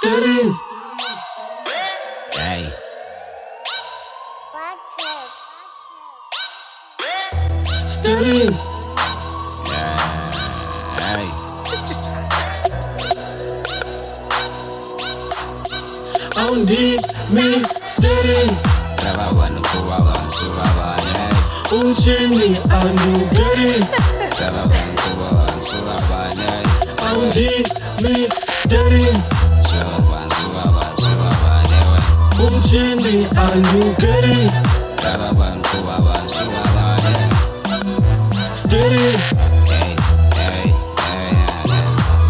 Steady. Hey. Steady. Hey. On deep, me steady. Trababan, jugaban, subaban, hey. Chini, anugari. Trababan, jugaban, subaban, hey. On deep, me steady. Trababan, subaban, hey. Chini, anugari. Trababan, jugaban, subaban, hey. Steady. Hey, hey, hey, hey.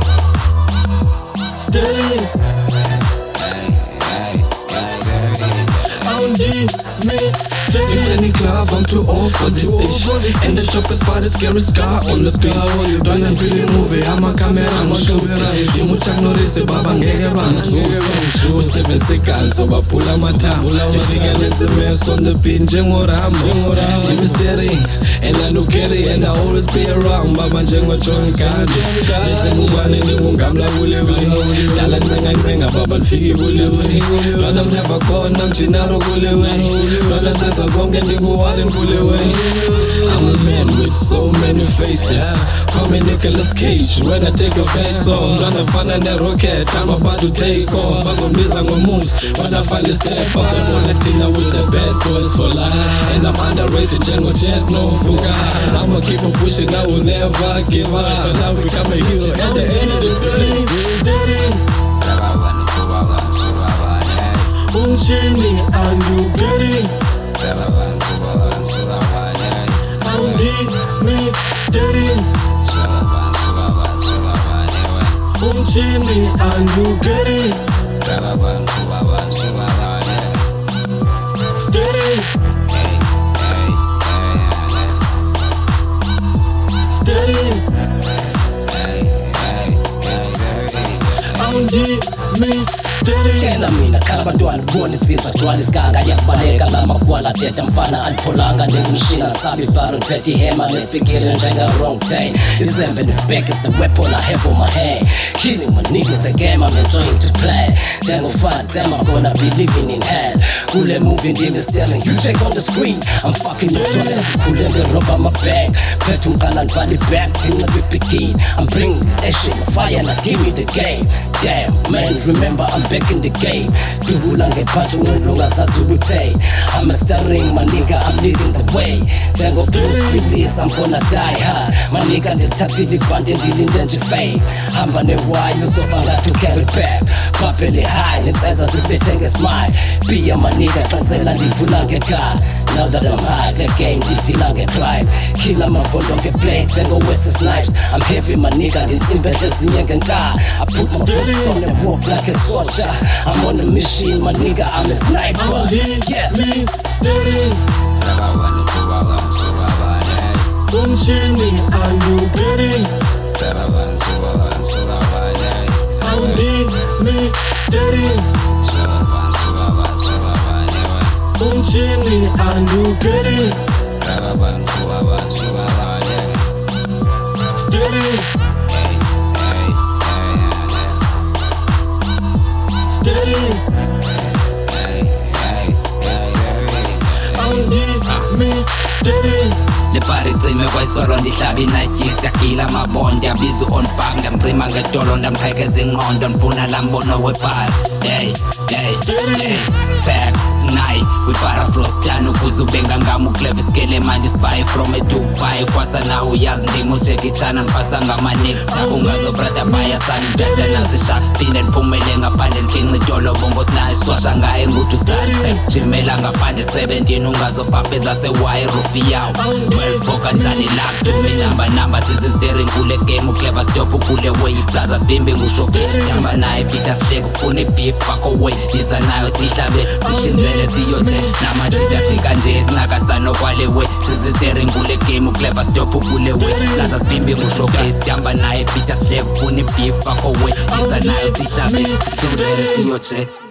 Steady. Hey, hey, hey. On deep, me steady. In any club, I'm too old for this ish. And the top is by the scary scar on the beat. Don't I'm really moving, I'm a camera, I'm a shooter. You much notice the baba ngeke bangisusa. We Steven Seagal, so I pull out my time. You think it's a mess on the beat, Njengo Rambo. Jimmy steady, and I look at it, and I always be around. Baba Njengo John Kadi. Listen, Mubani, Mungamla, Willie. Dala Nanga, Baba Figi, Willie. But I'm never gone, I'm Chinaro, Willie. But I'm a song and go out and pull away. I'm a man with so many faces. Call me Nicolas Cage when I take a face off. Gonna find a rocket, I'm about to take off. But some bizarre moves when I find a step up. I'm on Latina with the bad boys for life. And I'm underrated, Django Jet, no fuga. I'ma keep on pushing, I will never give up. But now become a hero at the end of the day. Steady. Trababan, jugaban, subaban, hey. Chini, anugari. Trababan, jugaban, subaban, hey. On deep, me steady. Trababan, subaban, hey. Chini, anugari. Trababan, jugaban, subaban, hey. Steady. Hey, hey, hey, Steady. hey, hey, hey. On deep, me steady. Kena mina kalabantwana kubona insizwa sigcwala isiganga yakubaleka lamakwala thetha mfana alipholanga nengumshina sabi baro ngiphethe ihema nesipikile njenga wrong day izembe neback is the weapon I have on my hand killing my niggas the game I'm enjoying to play Django fat damn I'm gonna be living in hell kule movie ndimi staring you check on the screen I'm fucking your dollars kule the rob on my back phethe umqala ndivali back thina bibigini I'm bringing that shit fire now give me the game damn man remember I'm back in the game Dubula ngephatha unqulunga sasubuthe I'm starring my nigga I'm leading the way Django Bruce Willis I'm gonna die hard my nigga ndithathile ibhande ndilinde nje fame hamba newayo sofa to carry back papele high nenseza zibethe ngesmile be my nigga xasela ndivula ngekhaya now that I'm high the game ndidila ngecrime killer mafondo ngeplay Django Wesley Snipes I'm heavy my nigga ndinsimbe ezinye ngenkaya I put my foot on the walk like a soldier I'm on a machine, my nigga, I'm a sniper. On deep, yeah. me steady. Trababan, jugaban, subaban, hey. Chini, anugari. Trababan, jugaban, subaban, hey. On deep, me steady. Trababan, subaban, hey. Chini, anugari. Trababan, jugaban, subaban, hey. Steady. Hey, hey, hey, Steady. hey, hey, hey. On deep, me steady. Lepari cime kwayisolo ndihlaba inatyi siyagila amabonde abiza on bang ndamcima ngedolo ndamqhekeza ingqondo ndifuna lambono webhali hey hey hey sex night wibhara frostani ukuze ube ngangam ukleva iskele manje sibaye from edubai kwasa nawe uyazi ndimo ujekichana ndifasa ngamanekja ungazobrada bayasani ndada nazishaks phinde ndiphumele ngaphandle ndikhinca idolo bombo sinayo swasha ngaye nguthi usalse jimela ngaphandle 17 ungazobhabheza sewayi rufi yawo 12 kanjani la namba sizistering kule game uclever stop kule way plaza sibimbi ngushokesi yamba naye Peter Steak ufuna beef bako way iza nayo sihlabe sihlinzele siyoje namajita sikanje sinaka sanokwale way sizistering kule game uclever stop kule way plaza sibimbi ngushokesi yamba naye Peter Steak ufuna beef bako way iza nayo sihlabe sihlinzele siyoje